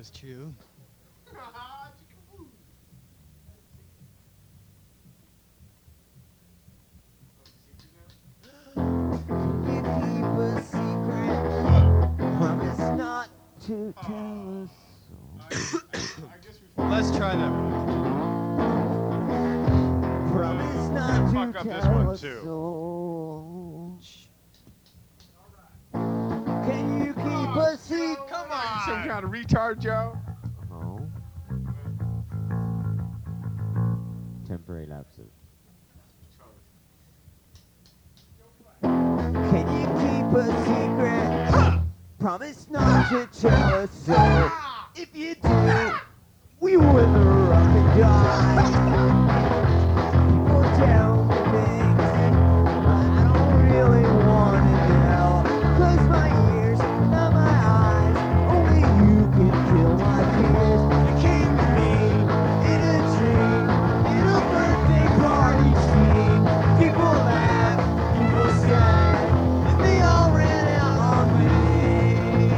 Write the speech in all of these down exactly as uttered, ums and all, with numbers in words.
was true. Keep a secret. Promise not to tell us. Let's try that one. Promise not to Fuck up this tell one, us too. so. Can you keep a secret? Come on. Some kind of retard, Joe. Oh. Temporary lapses. Can you keep a secret? Promise not to tell us so. If you do, we wither up and die. People tell me things I don't really want to know. Close my ears, not my eyes. Only you can kill my fears. You came to me in a dream, in a birthday party scene. People laugh, people sad, and they all ran out on me.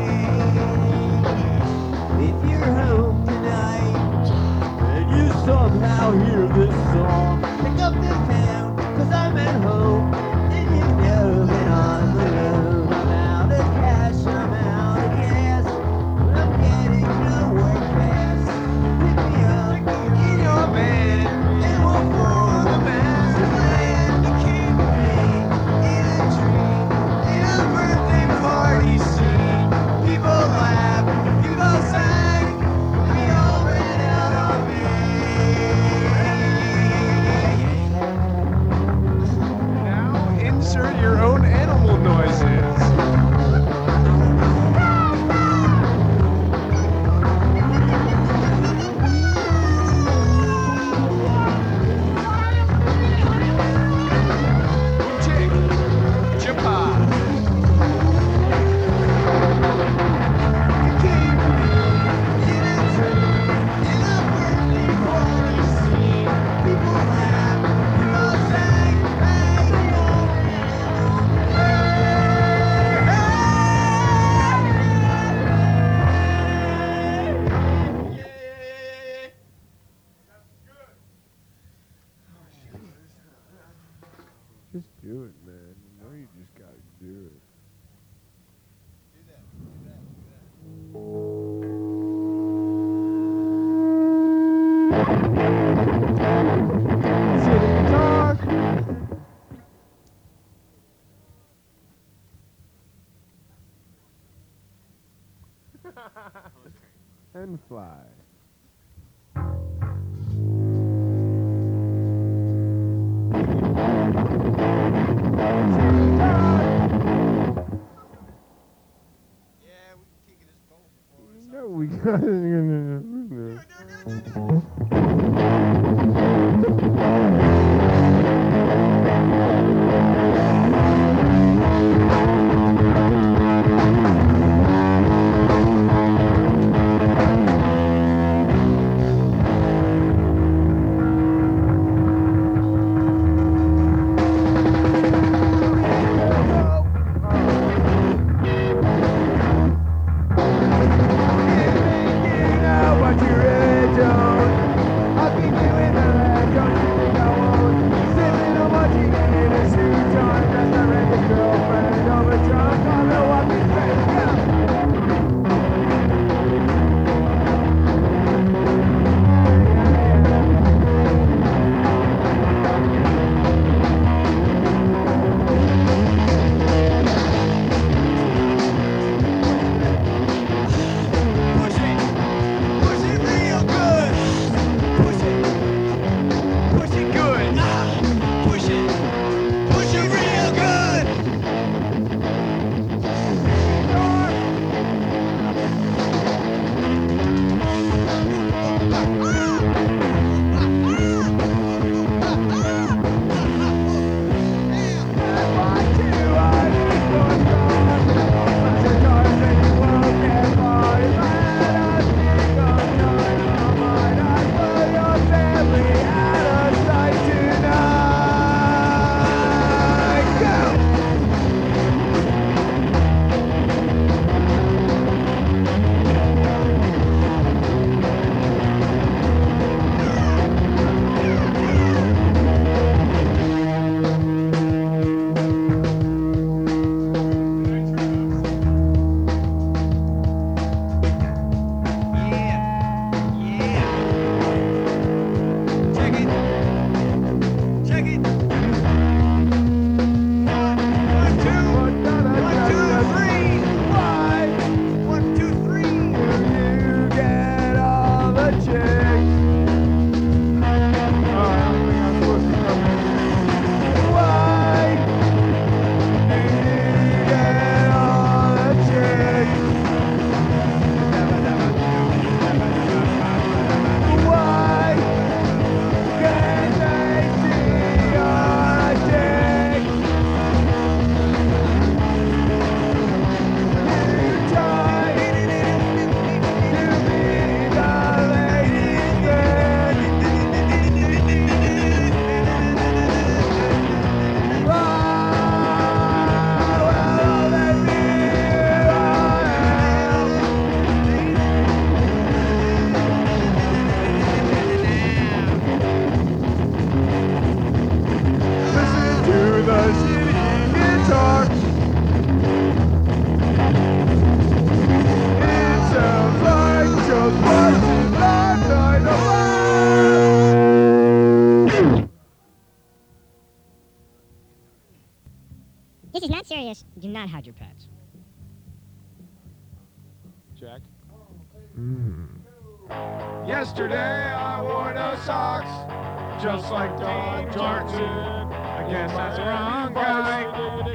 If you're home tonight and you somehow hear this song, pick up the pound, cause I'm at home, and you know that I'm alone. I'm out of cash, I'm out of gas, but I'm getting nowhere fast. Pick me up in your van, and we'll form a master plan. You came to me in a dream, in a birthday party scene. People laugh, people sang, and we all ran out on me. Now insert your own animal noises. Chick, Chippa. Just do it, man. You know you just gotta do it. And fly. Yeah, we can kick it as both before. No, we got what you really don't. I've been doing the right, don't you think I won't? Sipping on what you get in a suit time. That's a record girlfriend over drunk. I know I've been fake, yeah. Push it, push it real good. Push it, push it good. Ah, push it, push it real good. Tonight. is not serious. Do not hug your pets. Check. Yesterday I wore no socks, just like Don Johnson. I guess that's the wrong guy.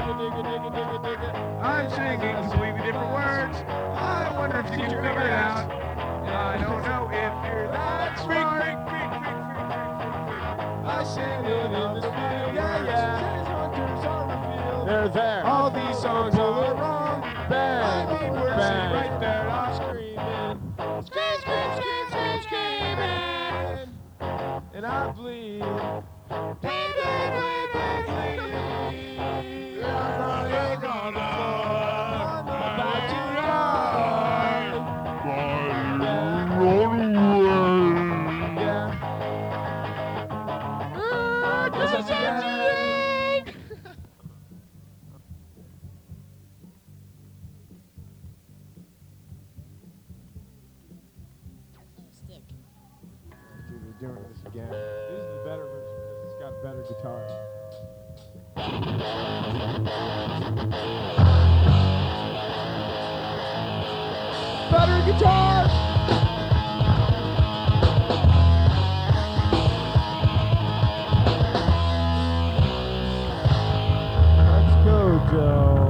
I'm singing completely different words. I wonder if you can figure it out. I don't know if you're that smart. I sing it in the field. Yeah, yeah. They're there. All these songs are wrong. Bang, I mean, we're bang. right there, I'm screaming. Scream, scream, scream, scream, screaming. And I bleed. Bleed, bleed, bleed, bleed, bleed. I'm lying on the floor. I'm about to die. Yeah. Yeah. Guess that's the end. Stick. Dude, we're doing this again. This is the better version because it's got a better guitar. Better guitar! Let's go, Joe.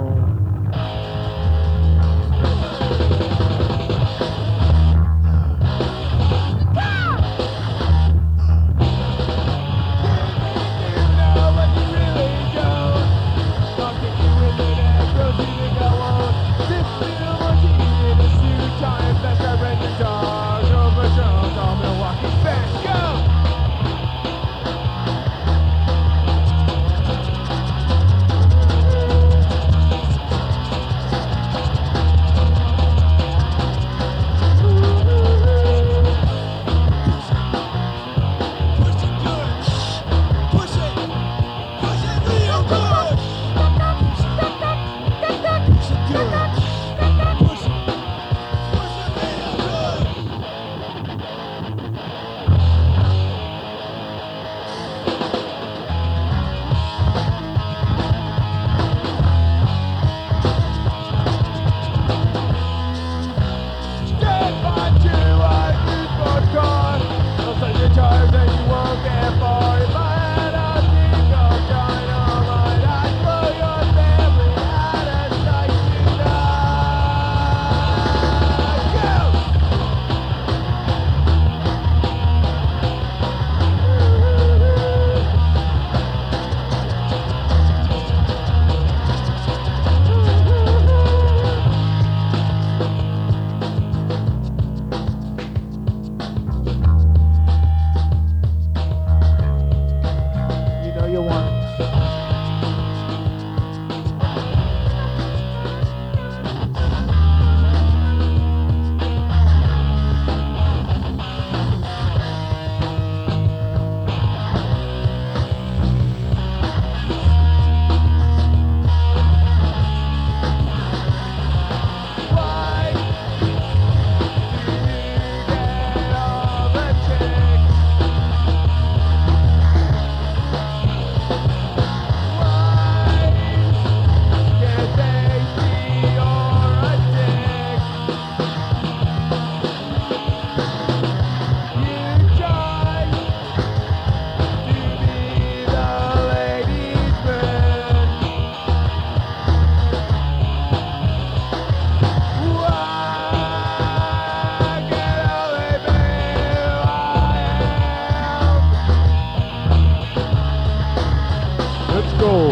Let's go.